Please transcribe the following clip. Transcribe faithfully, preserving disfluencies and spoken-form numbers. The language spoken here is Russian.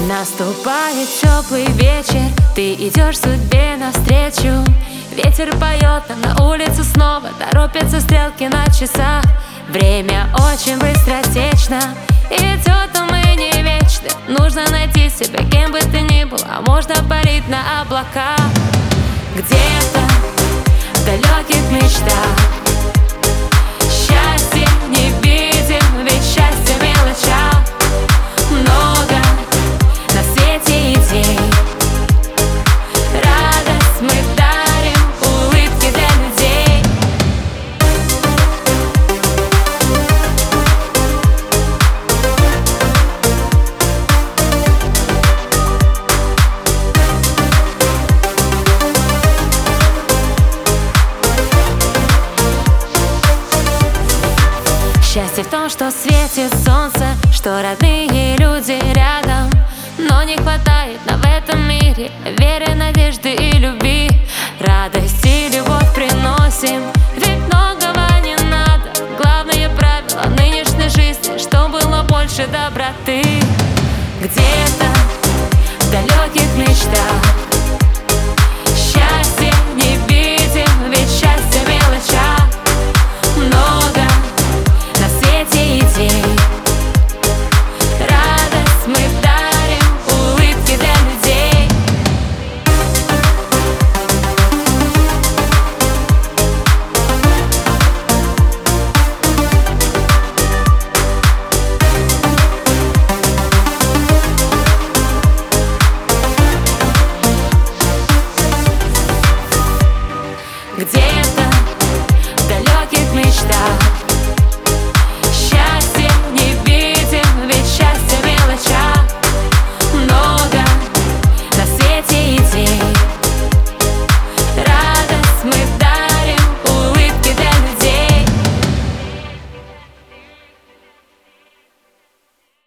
Наступает теплый вечер, ты идешь судьбе навстречу. Ветер поет, а на улицу снова торопятся стрелки на часах. Время очень быстротечно, идет, а мы не вечны. Нужно найти себя, кем бы ты ни был, а можно парить на облаках. Где-то в далеких мечтах счастье не видим, ведь счастье в мелочах. Много на свете идей, радость мы дарим, улыбки для людей. Счастье в том, что светит солнце, что родные люди рядом. Но не хватает нам в этом мире веры, надежды и любви. Радость и любовь приносим, ведь многого не надо. Главное правило нынешней жизни, что было больше доброты. Где-то в далеких мечтах счастье не видим, ведь счастье в мелочах. Много на свете идей, радость мы дарим, улыбки для людей. Где-то